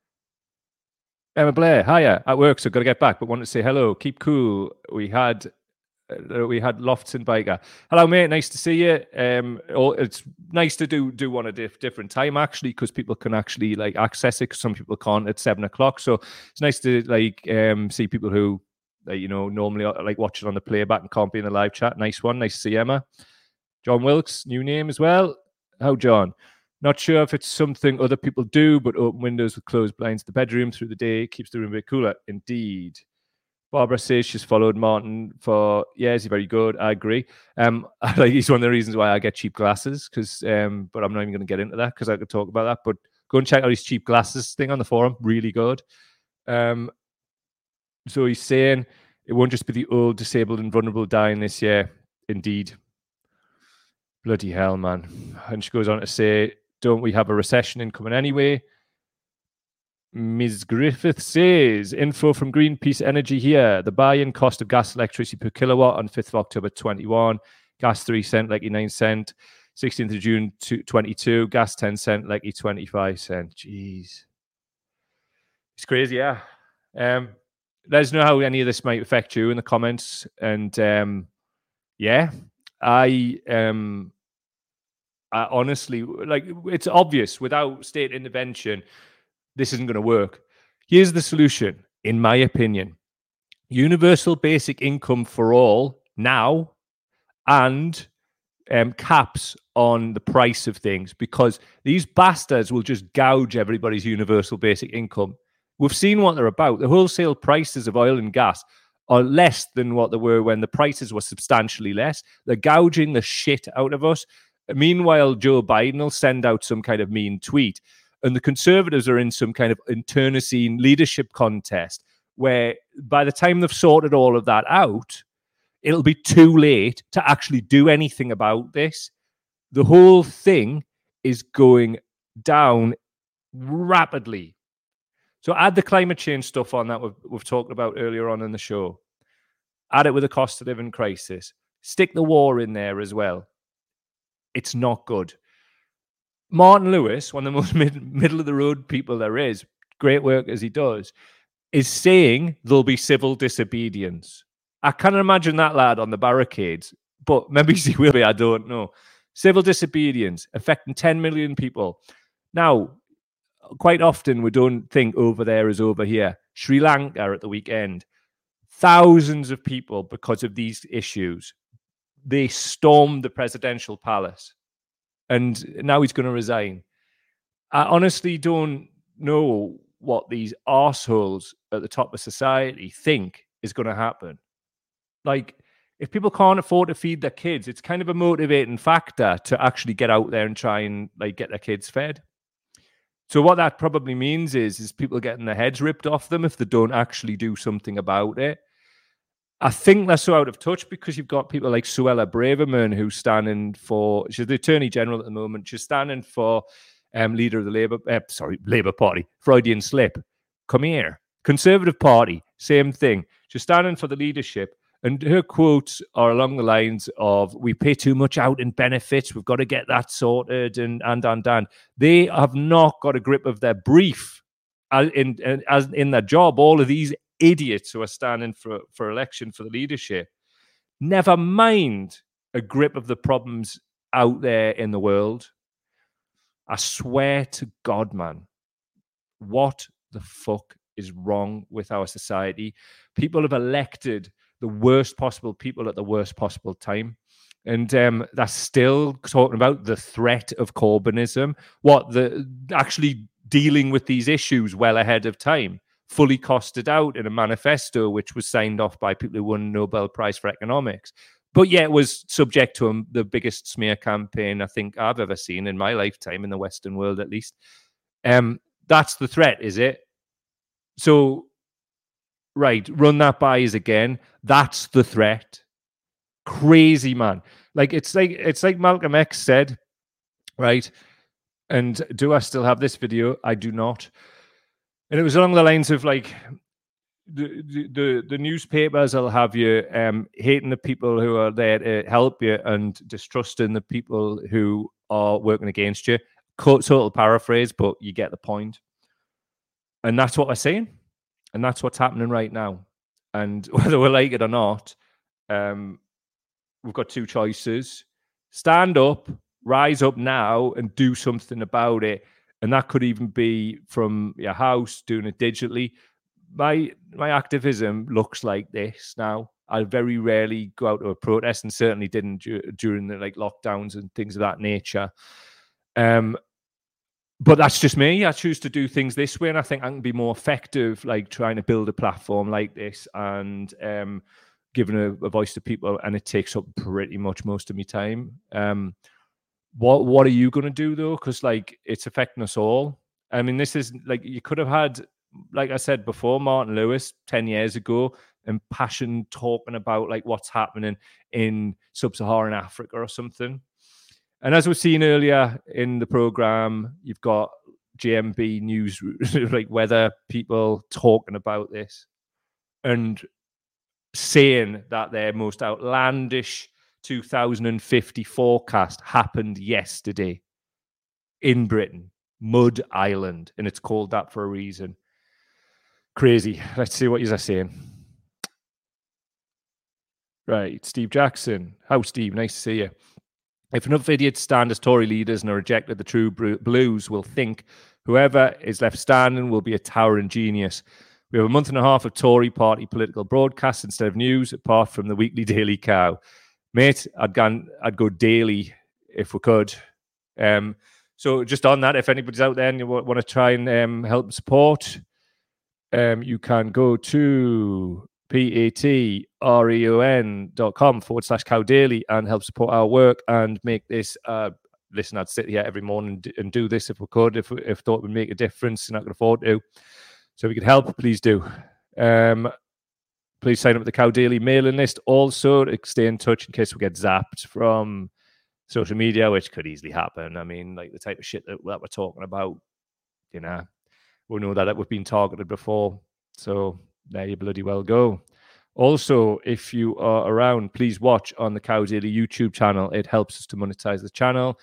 Emma Blair, hiya, at work, so got to get back, but wanted to say hello. Keep cool. We had Lofts and Biker. Hello, mate. Nice to see you. It's nice to do one at a different time, actually, because people can actually like access it. Because some people can't at 7 o'clock. So it's nice to like see people who normally like watching on the playback and can't be in the live chat. Nice one. Nice to see Emma. John Wilkes, new name as well. How, John? Not sure if it's something other people do, but open windows with closed blinds to the bedroom through the day keeps the room a bit cooler. Indeed. Barbara says she's followed Martin for years. He's very good. I agree. Like he's one of the reasons why I get cheap glasses, but I'm not even going to get into that because I could talk about that. But go and check out his cheap glasses thing on the forum. Really good. So he's saying it won't just be the old, disabled, and vulnerable dying this year. Indeed. Bloody hell, man. And she goes on to say, don't we have a recession incoming anyway? Ms. Griffith says, info from Greenpeace Energy here. The buy-in cost of gas electricity per kilowatt on 5th of October 21. Gas 3 cent, Lecky 9 cent. 16th of June 22. Gas 10 cent, Lecky 25 cent. Jeez. It's crazy, yeah. Let us know how any of this might affect you in the comments. And yeah, I honestly, like, it's obvious without state intervention, this isn't going to work. Here's the solution, in my opinion. Universal basic income for all now, and caps on the price of things, because these bastards will just gouge everybody's universal basic income. We've seen what they're about. The wholesale prices of oil and gas are less than what they were when the prices were substantially less. They're gouging the shit out of us. Meanwhile, Joe Biden will send out some kind of mean tweet, and the Conservatives are in some kind of internecine leadership contest where by the time they've sorted all of that out, it'll be too late to actually do anything about this. The whole thing is going down rapidly. So add the climate change stuff on that we've talked about earlier on in the show. Add it with a cost of living crisis. Stick the war in there as well. It's not good. Martin Lewis, one of the most middle-of-the-road people there is, great work as he does, is saying there'll be civil disobedience. I can't imagine that lad on the barricades, but maybe he will be, I don't know. Civil disobedience affecting 10 million people. Now, quite often we don't think over there is over here. Sri Lanka at the weekend, thousands of people because of these issues. They stormed the presidential palace, and now he's going to resign. I honestly don't know what these arseholes at the top of society think is going to happen. Like, if people can't afford to feed their kids, it's kind of a motivating factor to actually get out there and try and like get their kids fed. So what that probably means is people getting their heads ripped off them if they don't actually do something about it. I think they're so out of touch because you've got people like Suella Braverman who's standing for, she's the Attorney General at the moment. She's standing for leader of the Labour Party, Freudian slip. Come here. Conservative Party, same thing. She's standing for the leadership. And her quotes are along the lines of, we pay too much out in benefits. We've got to get that sorted and. They have not got a grip of their brief as in their job. All of these idiots who are standing for election for the leadership, never mind a grip of the problems out there in the world. I swear to God, man, what the fuck is wrong with our society? People have elected the worst possible people at the worst possible time. And that's still talking about the threat of Corbynism. Actually dealing with these issues well ahead of time, fully costed out in a manifesto which was signed off by people who won the Nobel Prize for Economics. But yet it was subject to the biggest smear campaign I think I've ever seen in my lifetime, in the Western world at least. That's the threat, is it? So, right, run that by us again. That's the threat. Crazy, man. Like it's like Malcolm X said, right? And do I still have this video? I do not. And it was along the lines of like the newspapers will have you hating the people who are there to help you and distrusting the people who are working against you. Total paraphrase, but you get the point. And that's what we're saying. And that's what's happening right now. And whether we like it or not, we've got two choices. Stand up, rise up now and do something about it. And that could even be from your house, doing it digitally. My activism looks like this now. I very rarely go out to a protest, and certainly didn't during the like lockdowns and things of that nature. But that's just me. I choose to do things this way, and I think I can be more effective, like trying to build a platform like this and giving a voice to people. And it takes up pretty much most of my time. What are you going to do though? Because like it's affecting us all. I mean, this is like you could have had, like I said before, Martin Lewis 10 years ago, and passion talking about like what's happening in sub-Saharan Africa or something. And as we've seen earlier in the program, you've got GMB News, like weather people talking about this and saying that their most outlandish 2050 forecast happened yesterday in Britain, Mud Island, and it's called that for a reason. Crazy. Let's see what you're saying. Right, Steve Jackson. How, Steve? Nice to see you. If enough idiots stand as Tory leaders and are rejected, the true blues will think whoever is left standing will be a towering genius. We have a month and a half of Tory party political broadcasts instead of news, apart from the weekly Daily Cow. Mate, I'd go daily if we could. So just on that, if anybody's out there and you want to try and help support, you can go to patreon.com/cowdaily and help support our work and make this. Listen, I'd sit here every morning and do this if we could, if thought it would make a difference and I could afford to. So if you could help, please do. Please sign up to the Cow Daily mailing list. Also, to stay in touch in case we get zapped from social media, which could easily happen. I mean, like the type of shit that we're talking about, you know, we know that we've been targeted before. So there you bloody well go. Also, if you are around, please watch on the Cow Daily YouTube channel. It helps us to monetize the channel.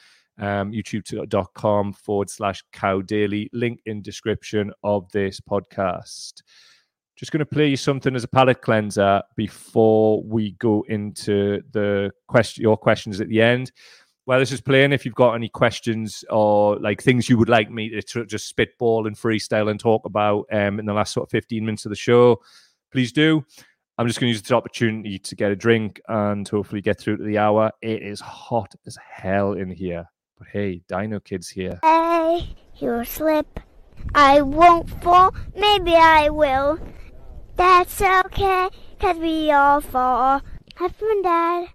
YouTube.com/Cow Daily. Link in description of this podcast. Just going to play you something as a palate cleanser before we go into your questions at the end. Well, this is playing. If you've got any questions or like things you would like me to just spitball and freestyle and talk about in the last sort of 15 minutes of the show, please do. I'm just going to use this opportunity to get a drink and hopefully get through to the hour. It is hot as hell in here. But hey, Dino Kid's here. Hey, you'll slip. I won't fall. Maybe I will. That's okay, 'cause we all fall. Hi, from Dad.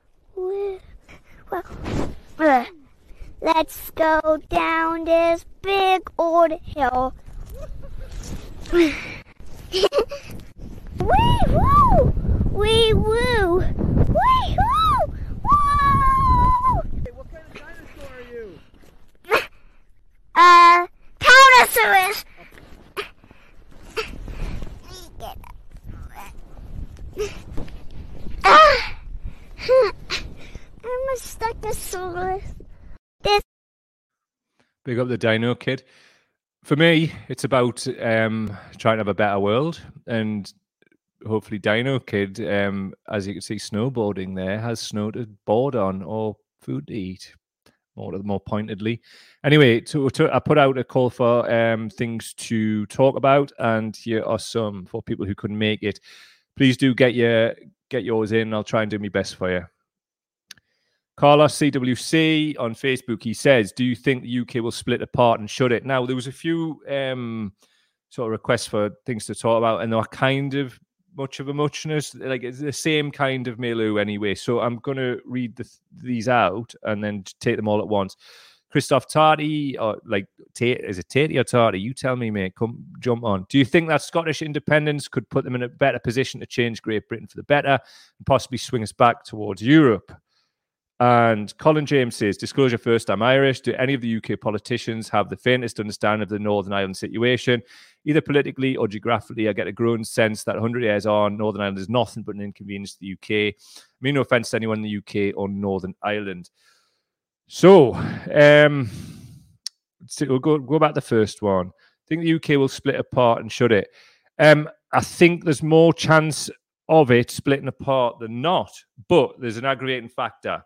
Well, let's go down this big old hill. Wee woo! Wee woo! Wee woo! Woo! What kind of dinosaur are you? Tyrannosaurus! I'm a Stegosaurus. Big up the Dino Kid. For me, it's about trying to have a better world, and hopefully Dino Kid, as you can see snowboarding there, has snow to board on or food to eat. more pointedly. Anyway, I put out a call for things to talk about, and here are some for people who couldn't make it. Please do get yours in. I'll try and do my best for you. Carlos CWC on Facebook, he says, do you think the UK will split apart and shut it? Now, there was a few sort of requests for things to talk about, and they were kind of much of a muchness. Like, it's the same kind of milieu anyway. So I'm going to read these out and then take them all at once. Christoph Tardy, or is it Tatey or Tardy? You tell me, mate. Come jump on. Do you think that Scottish independence could put them in a better position to change Great Britain for the better and possibly swing us back towards Europe? And Colin James says, disclosure first, I'm Irish. Do any of the UK politicians have the faintest understanding of the Northern Ireland situation? Either politically or geographically, I get a growing sense that 100 years on, Northern Ireland is nothing but an inconvenience to the UK. I mean, no offence to anyone in the UK or Northern Ireland. So, we'll go back to the first one. I think the UK will split apart and shut it. I think there's more chance of it splitting apart than not, but there's an aggravating factor.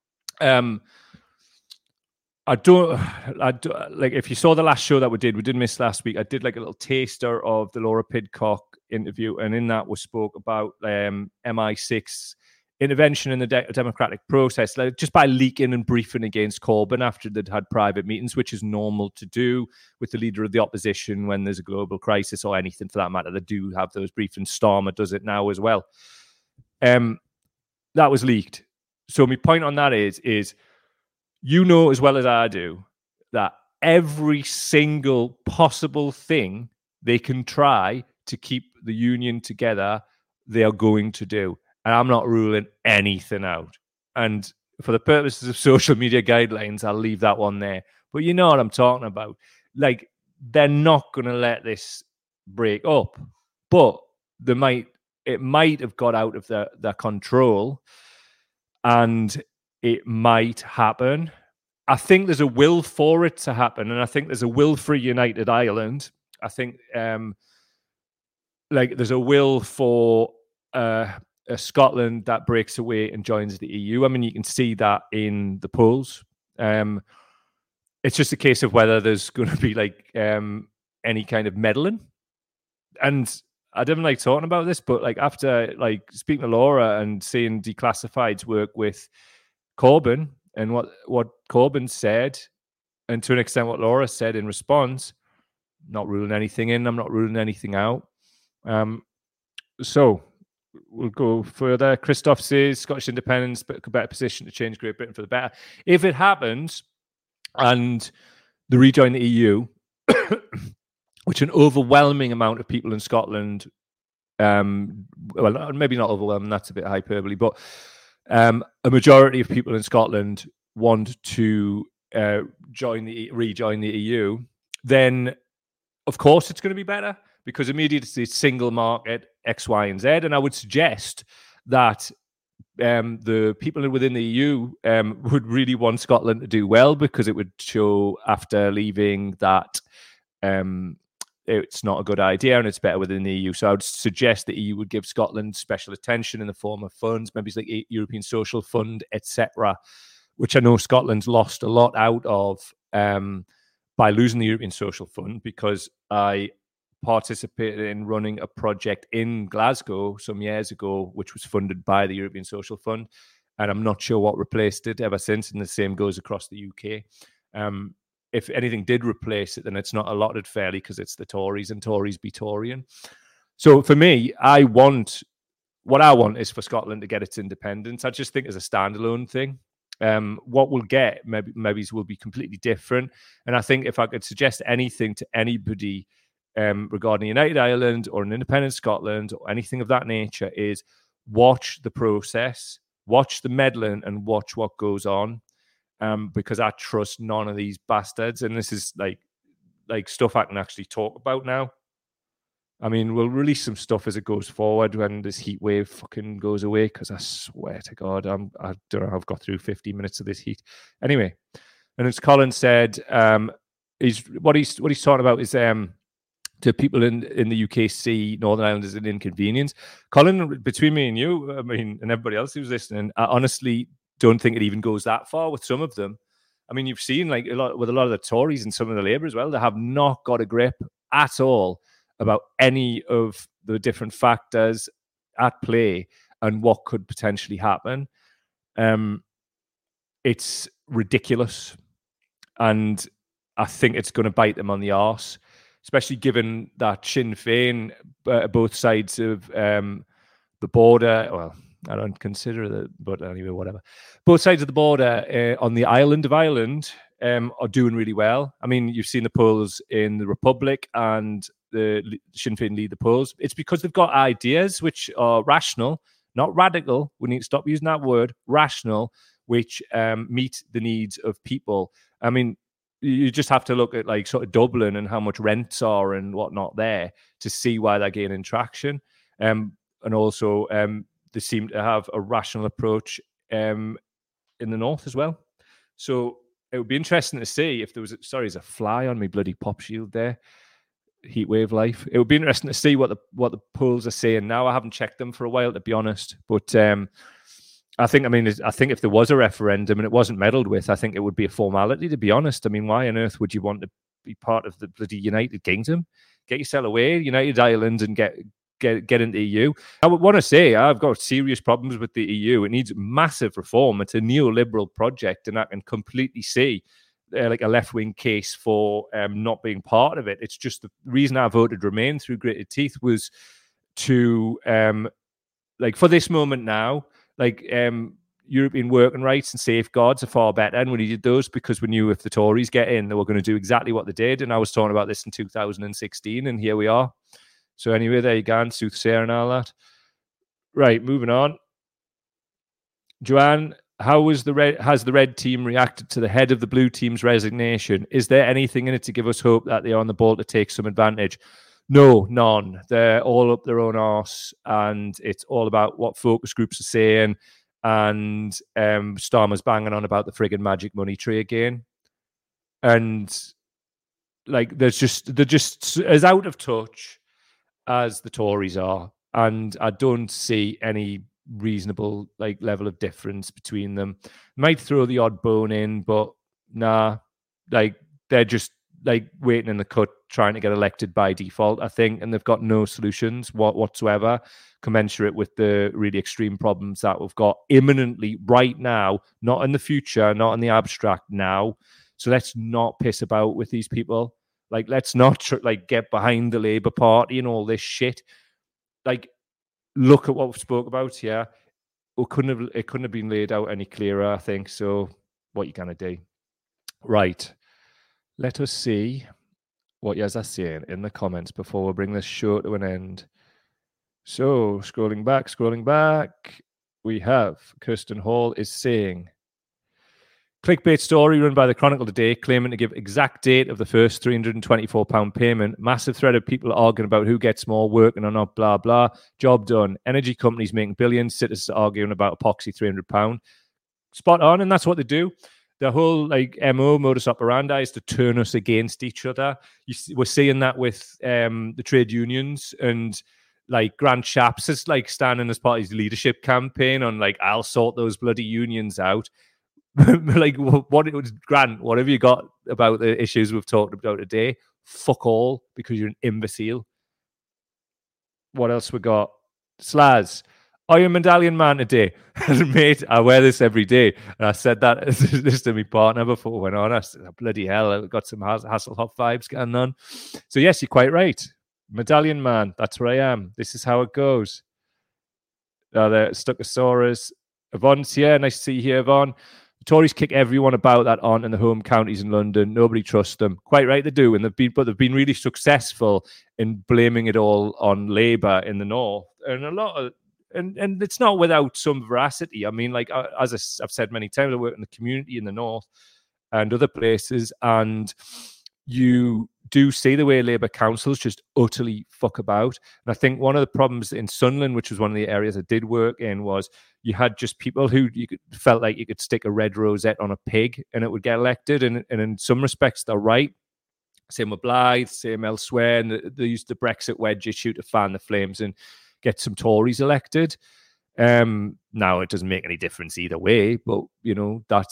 I don't like, if you saw the last show that we did miss last week. I did like a little taster of the Laura Pidcock interview, and in that we spoke about MI6 intervention in the democratic process, like, just by leaking and briefing against Corbyn after they'd had private meetings, which is normal to do with the leader of the opposition when there's a global crisis or anything for that matter. They do have those briefings. Starmer does it now as well. That was leaked. So my point on that is you know as well as I do that every single possible thing they can try to keep the union together, they are going to do. And I'm not ruling anything out. And for the purposes of social media guidelines, I'll leave that one there. But you know what I'm talking about. Like, they're not going to let this break up. But it might have got out of their control. And it might happen. I think there's a will for it to happen. And I think there's a will for a united Ireland. I think there's a will for a Scotland that breaks away and joins the EU. I mean, you can see that in the polls. It's just a case of whether there's going to be any kind of meddling. And I didn't like talking about this, but after speaking to Laura and seeing Declassified's work with Corbyn and what Corbyn said, and to an extent what Laura said in response, not ruling anything in, I'm not ruling anything out. So we'll go further. Christoph says Scottish independence, but a better position to change Great Britain for the better. If it happens and they rejoin the EU, which an overwhelming amount of people in Scotland, well, maybe not overwhelming, that's a bit hyperbole, but a majority of people in Scotland want to rejoin the EU, then of course it's going to be better, because immediately it's single market, X, Y, and Z. And I would suggest that the people within the EU would really want Scotland to do well, because it would show after leaving that it's not a good idea and it's better within the EU. So I would suggest the EU would give Scotland special attention in the form of funds, maybe it's like a European Social Fund, etc., which I know Scotland's lost a lot out of by losing the European Social Fund, because I participated in running a project in Glasgow some years ago, which was funded by the European Social Fund, and I'm not sure what replaced it ever since, and the same goes across the UK. If anything did replace it, then it's not allotted fairly, because it's the Tories, and Tories be Torying. So for me, what I want is for Scotland to get its independence. I just think as a standalone thing, what we'll get maybe will be completely different. And I think if I could suggest anything to anybody regarding United Ireland or an independent Scotland or anything of that nature, is watch the process, watch the meddling, and watch what goes on. Because I trust none of these bastards, and this is like stuff I can actually talk about now. I mean, we'll release some stuff as it goes forward when this heat wave fucking goes away, because I swear to God, I don't know how I've got through 50 minutes of this heat. Anyway, and as Colin said, what he's talking about is to people in the UK see Northern Ireland as an inconvenience. Colin, between me and you, I mean, and everybody else who's listening, I honestly don't think it even goes that far with some of them. I mean, you've seen like a lot of the Tories and some of the Labour as well, they have not got a grip at all about any of the different factors at play and what could potentially happen. It's ridiculous. And I think it's going to bite them on the arse, especially given that Sinn Féin, both sides of the border, well, I don't consider that, but anyway, whatever. Both sides of the border on the island of Ireland are doing really well. I mean, you've seen the polls in the Republic, and the Sinn Féin lead the polls. It's because they've got ideas which are rational, not radical. We need to stop using that word, rational, which meet the needs of people. I mean, you just have to look at like sort of Dublin and how much rents are and whatnot there to see why they're gaining traction. And also, they seem to have a rational approach in the north as well. So it would be interesting to see if there was there's a fly on me bloody pop shield there. Heatwave life. It would be interesting to see what the polls are saying now. I haven't checked them for a while, to be honest. But I think if there was a referendum and it wasn't meddled with, I think it would be a formality, to be honest. I mean, why on earth would you want to be part of the bloody United Kingdom? Get yourself away, United Ireland, and get into the EU. I would want to say I've got serious problems with the EU. It needs massive reform. It's a neoliberal project, and I can completely see like a left-wing case for not being part of it. It's just the reason I voted Remain through gritted teeth was to like for this moment now, like European working rights and safeguards are far better, and we needed those because we knew if the Tories get in, they were going to do exactly what they did. And I was talking about this in 2016, and here we are. So anyway, there you go, soothsayer and all that. Right, moving on. Joanne, has the red team reacted to the head of the blue team's resignation? Is there anything in it to give us hope that they're on the ball to take some advantage? No, none. They're all up their own arse, and it's all about what focus groups are saying. And Starmer's banging on about the friggin' magic money tree again. And like, they're just as out of touch as the Tories are. And I don't see any reasonable like level of difference between them. Might throw the odd bone in, but nah, like they're just like waiting in the cut, trying to get elected by default, I think, and they've got no solutions whatsoever commensurate with the really extreme problems that we've got imminently right now, not in the future, not in the abstract now. So let's not piss about with these people. Like, let's not get behind the Labour Party and all this shit. Like, look at what we spoke about here. It couldn't have been laid out any clearer, I think. So what you gonna do? Right. Let us see what you guys are saying in the comments before we bring this show to an end. So, scrolling back, we have Kirsten Hall is saying, clickbait story run by the Chronicle today claiming to give exact date of the first £324 payment. Massive thread of people arguing about who gets more, working or not, blah, blah. Job done. Energy companies making billions, citizens arguing about epoxy £300. Spot on, and that's what they do. The whole modus operandi is to turn us against each other. We're seeing that with the trade unions, and like Grant Shapps is like standing as part of his leadership campaign on like, I'll sort those bloody unions out. Like, Grant, what have you got about the issues we've talked about today? Fuck all, because you're an imbecile. What else we got? Slaz. Are you a medallion man today? Mate, I wear this every day. And I said that this to my partner before we went on. I said, bloody hell, I've got some Hasselhoff vibes going on. So yes, you're quite right. Medallion man, that's where I am. This is how it goes. There, Stuckosaurus. Yvonne's here. Nice to see you here, Yvonne. The Tories kick everyone about that on in the home counties in London. Nobody trusts them. Quite right, they do. And they've been really successful in blaming it all on Labour in the north. And a lot of And it's not without some veracity. I mean, like, as I've said many times, I work in the community in the north and other places, and you do see the way Labour councils just utterly fuck about. And I think one of the problems in Sunderland, which was one of the areas I did work in, was you had just people who felt like you could stick a red rosette on a pig and it would get elected. And in some respects, they're right. Same with Blythe, same elsewhere. And they used the Brexit wedge issue to fan the flames and get some Tories elected. Now, it doesn't make any difference either way, but, that's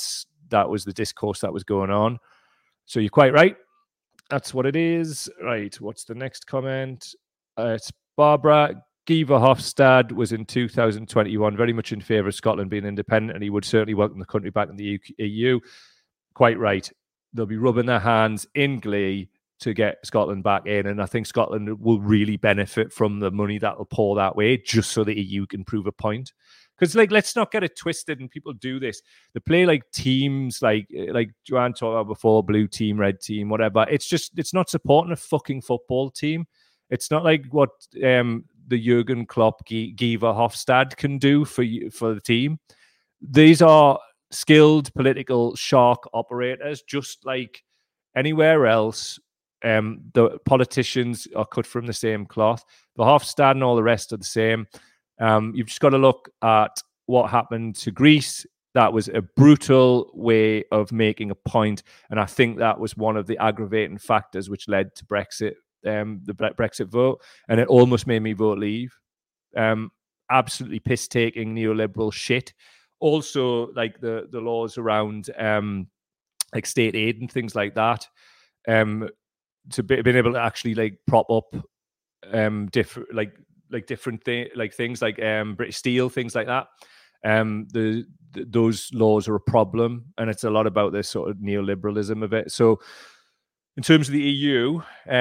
that was the discourse that was going on. So you're quite right. That's what it is. Right. What's the next comment? It's Barbara. Guy Verhofstadt was in 2021 very much in favour of Scotland being independent, and he would certainly welcome the country back in the EU. Quite right. They'll be rubbing their hands in glee to get Scotland back in, and I think Scotland will really benefit from the money that will pour that way, just so the EU can prove a point. Because, like, let's not get it twisted, and people do this. They play like teams, like Joanne talked about before, blue team, red team, whatever. It's not supporting a fucking football team. It's not like what the Jurgen Klopp, Guy Verhofstadt can do for the team. These are skilled political shark operators, just like anywhere else. The politicians are cut from the same cloth. Verhofstadt and all the rest are the same. You've just got to look at what happened to Greece. That was a brutal way of making a point, and I think that was one of the aggravating factors which led to Brexit. The Brexit vote, and it almost made me vote leave. Absolutely piss-taking neoliberal shit. Also, like the laws around like state aid and things like that, to being able to actually like prop up different things like British Steel, things like that. Those laws are a problem, and it's a lot about this sort of neoliberalism of it. So, in terms of the EU,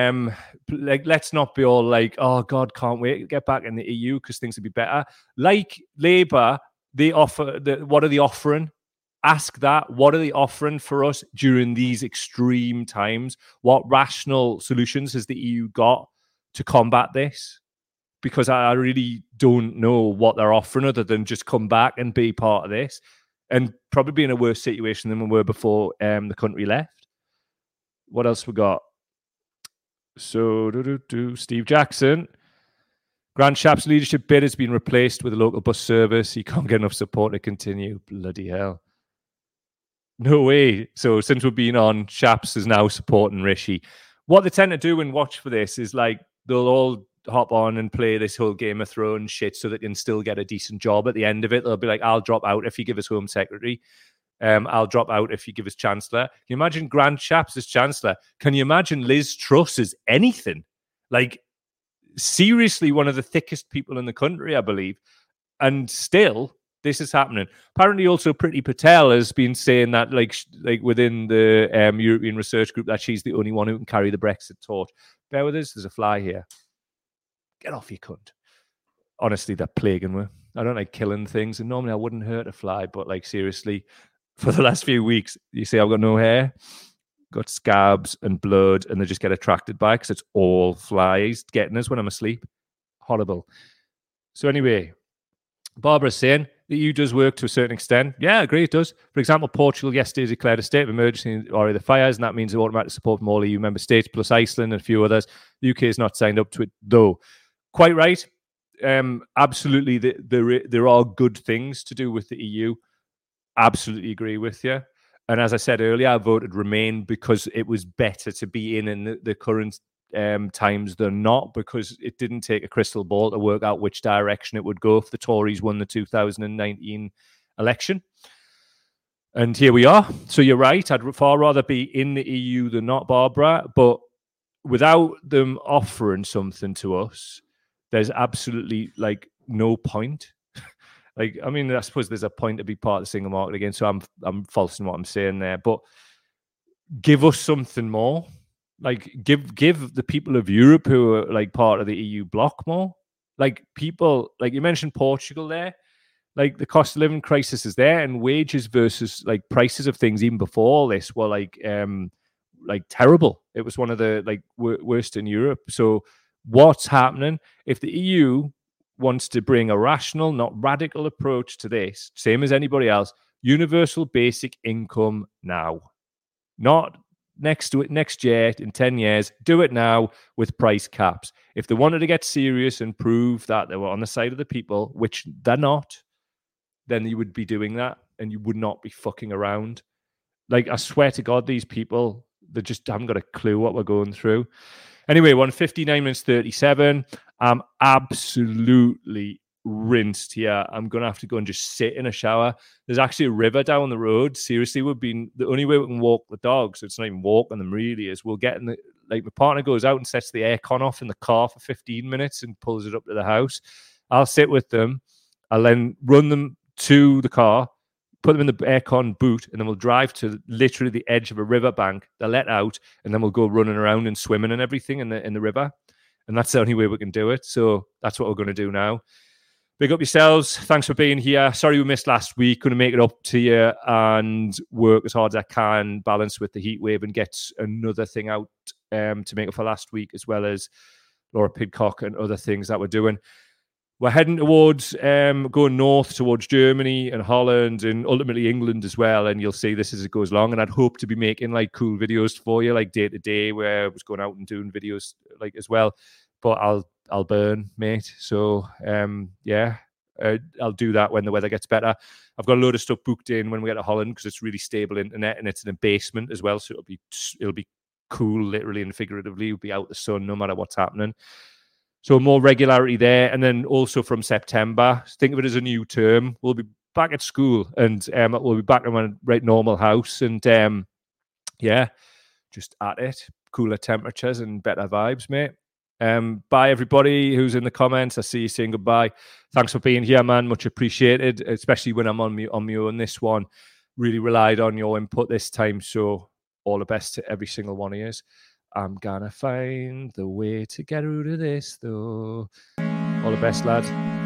let's not be all like, oh, God, can't wait to get back in the EU because things would be better. Like Labour, they offer, what are they offering? Ask that. What are they offering for us during these extreme times? What rational solutions has the EU got to combat this? Because I really don't know what they're offering other than just come back and be part of this, and probably be in a worse situation than we were before the country left. What else we got? So, Steve Jackson. Grant Shapps' leadership bid has been replaced with a local bus service. He can't get enough support to continue. Bloody hell. No way. So, since we've been on, Shapps is now supporting Rishi. What they tend to do and watch for this is like they'll all hop on and play this whole Game of Thrones shit so they can still get a decent job at the end of it. They'll be like, I'll drop out if you give us Home Secretary. I'll drop out if you give us Chancellor. Can you imagine Grant Shapps as Chancellor? Can you imagine Liz Truss as anything? Like, seriously, one of the thickest people in the country, I believe. And still, this is happening. Apparently, also, Priti Patel has been saying that, like within the European Research Group, that she's the only one who can carry the Brexit torch. Bear with us. There's a fly here. Get off, you cunt. Honestly, they're plaguing me. I don't like killing things, and normally I wouldn't hurt a fly, but like seriously, for the last few weeks, you see I've got no hair, got scabs and blood, and they just get attracted by it because it's all flies getting us when I'm asleep. Horrible. So anyway, Barbara's saying the EU does work to a certain extent. Yeah, I agree, it does. For example, Portugal yesterday declared a state of emergency or the fires, and that means automatic support from all EU member states, plus Iceland and a few others. The UK is not signed up to it, though. Quite right. Absolutely, there are good things to do with the EU. Absolutely agree with you. And as I said earlier, I voted Remain because it was better to be in the current times than not, because it didn't take a crystal ball to work out which direction it would go if the Tories won the 2019 election. And here we are. So you're right. I'd far rather be in the EU than not, Barbara. But without them offering something to us, there's absolutely like no point. Like, I mean, I suppose there's a point to be part of the single market again. So I'm false in what I'm saying there. But give us something more. Like, give the people of Europe who are like part of the EU bloc more. Like, people, like you mentioned Portugal there. Like, the cost of living crisis is there, and wages versus like prices of things even before all this were like terrible. It was one of the like worst in Europe. So what's happening if the EU wants to bring a rational, not radical approach to this, same as anybody else? Universal basic income now, not next year, in 10 years. Do it now with price caps. If they wanted to get serious and prove that they were on the side of the people, which they're not, then you would be doing that, and you would not be fucking around. Like, I swear to God, these people, they just haven't got a clue what we're going through. Anyway, 1:59 minutes 37. I'm absolutely rinsed here. I'm going to have to go and just sit in a shower. There's actually a river down the road. Seriously, the only way we can walk the dogs, it's not even walking them really, is we'll get in the, like my partner goes out and sets the aircon off in the car for 15 minutes and pulls it up to the house. I'll sit with them. I'll then run them to the car, put them in the aircon boot, and then we'll drive to literally the edge of a riverbank. They'll let out, and then we'll go running around and swimming and everything in the river. And that's the only way we can do it. So that's what we're going to do now. Big up yourselves. Thanks for being here. Sorry we missed last week. Going to make it up to you and work as hard as I can, balance with the heat wave, and get another thing out to make up for last week, as well as Laura Pidcock and other things that we're doing. We're heading towards going north towards Germany and Holland and ultimately England as well. And you'll see this as it goes along. And I'd hope to be making like cool videos for you, like day to day, where I was going out and doing videos like as well. But I'll burn, mate. So I'll do that when the weather gets better. I've got a load of stuff booked in when we get to Holland because it's really stable internet and it's in a basement as well. So it'll be cool, literally and figuratively. It'll be out the sun no matter what's happening. So more regularity there. And then also from September, think of it as a new term. We'll be back at school and we'll be back in a right normal house. And just at it. Cooler temperatures and better vibes, mate. Bye, everybody who's in the comments. I see you saying goodbye. Thanks for being here, man. Much appreciated, especially when I'm on my own. This one really relied on your input this time. So all the best to every single one of you. I'm gonna find the way to get out of this, though. All the best, lad.